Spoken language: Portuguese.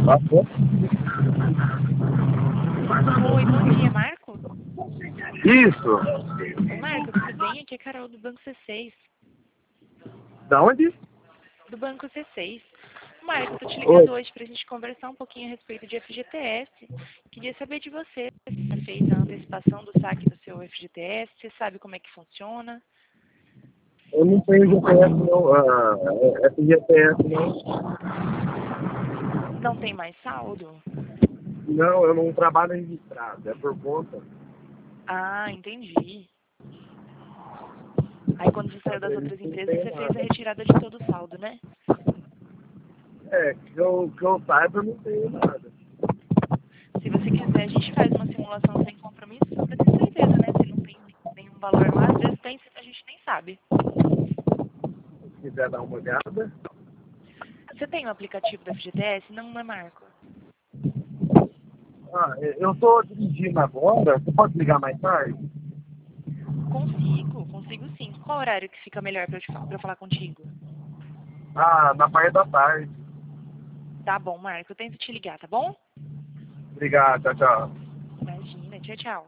Alô? Oi, bom dia, Marco. Isso. Oi, Marco, tudo bem? Aqui é a Carol do Banco C6. Da onde? Do Banco C6. Marco, eu tô te Oi. ligando hoje pra gente conversar um pouquinho a respeito de FGTS. Queria saber de você, se você fez a antecipação do saque do seu FGTS, você sabe como é que funciona? Eu não tenho GPS não. FGTS não. Não tem mais saldo? Não, eu não trabalho registrado. É por conta. Ah, entendi. Aí quando você saiu das Por outras isso não empresas, tenho você fez a nada. retirada de todo o saldo, né? Que eu saiba, eu não tenho nada. Se você quiser, a gente faz uma simulação sem compromisso, só pra ter certeza, né? Se não tem nenhum valor lá, às vezes tem, a gente nem sabe. Se quiser dar uma olhada. Você tem o aplicativo da FGTS? Não, né, Marco? Eu tô dirigindo agora. Você pode ligar mais tarde? Consigo sim. Qual horário que fica melhor pra eu falar contigo? Na parte da tarde. Tá bom, Marco, eu tento te ligar, tá bom? Obrigado, tchau, tchau. Imagina, tchau, tchau.